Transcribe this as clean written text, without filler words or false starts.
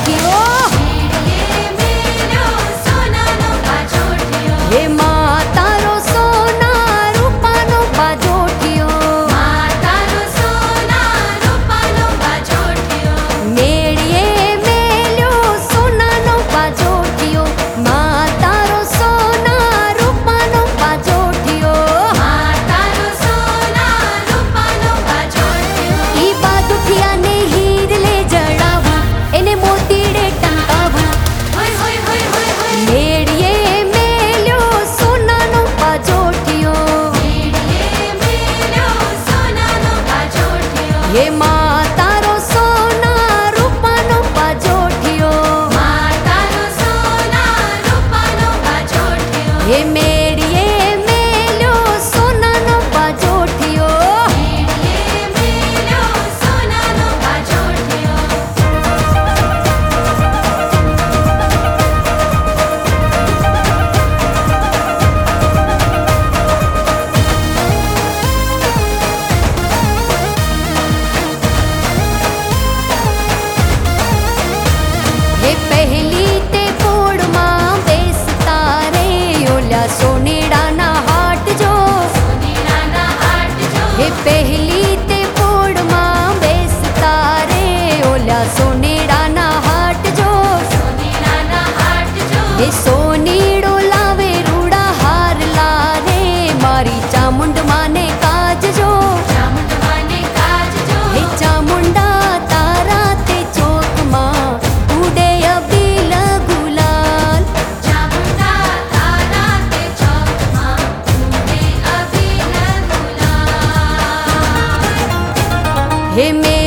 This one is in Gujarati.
જોઠિયો હે માં તારો સોના રૂપાનો પાજોઠિયો મેળીએ મેલ્યો સોનાનો પાજોઠિયો માં તારો સોના રૂપાનો પાજોઠિયો ઈ બાદુઠિયાને હીર લે જડાવું એને મોતીડે ટંકાવું મેળીએ મેલ્યો સોનાનો પાજોઠિયો હે માં તારો સોના રૂપાનો પાજોઠિયો હે મેળીએ મેલ્યો સોનાનો પાજોઠિયો હે પહેલી તે પોળમાં બેસતા રે ઓલા સોનેડાના હાટ જો હે પહેલી તે પોળમાં બેસતા રે ઓલા સોનેડાના હાટ જો હે સોનીડો લાવે રૂડા હાર લારે મારી ચામુંડ માને કાજજો હે ચામુંડા તારા તે ચોકમાં ઉડે અબીલ ગુલાલ હે મે